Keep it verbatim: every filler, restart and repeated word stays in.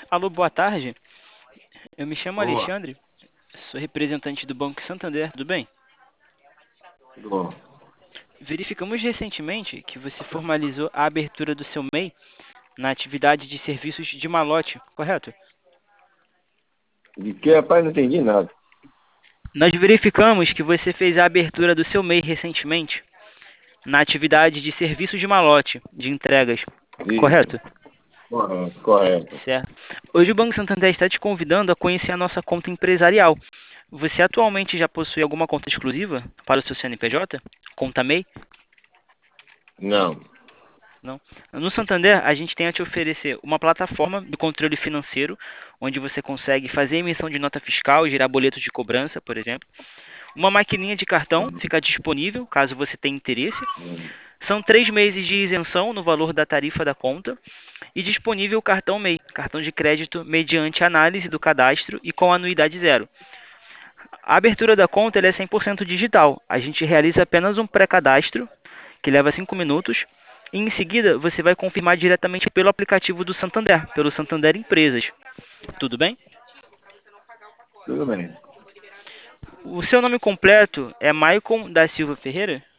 Alô, boa tarde. Eu me chamo Boa, Alexandre, sou representante do Banco Santander, tudo bem? tudo bom. Verificamos recentemente que você formalizou a abertura do seu M E I na atividade de serviços de malote, correto? De que, rapaz, não entendi nada. Nós verificamos que você fez a abertura do seu M E I recentemente na atividade de serviços de malote, de entregas, Isso, correto? correto, correto. Certo. Hoje o Banco Santander está te convidando a conhecer a nossa conta empresarial. Você atualmente já possui alguma conta exclusiva para o seu C N P J? Conta M E I? Não. Não. No Santander, a gente tem a te oferecer uma plataforma de controle financeiro, onde você consegue fazer emissão de nota fiscal, gerar boletos de cobrança, por exemplo. Uma maquininha de cartão fica disponível, caso você tenha interesse. Hum, São três meses de isenção no valor da tarifa da conta. E disponível o cartão M E I, cartão de crédito mediante análise do cadastro e com anuidade zero. A abertura da conta ela é cem por cento digital. A gente realiza apenas um pré-cadastro, que leva cinco minutos, e em seguida você vai confirmar diretamente pelo aplicativo do Santander, pelo Santander Empresas. Tudo bem? Tudo bem. O seu nome completo é Maicon da Silva Ferreira?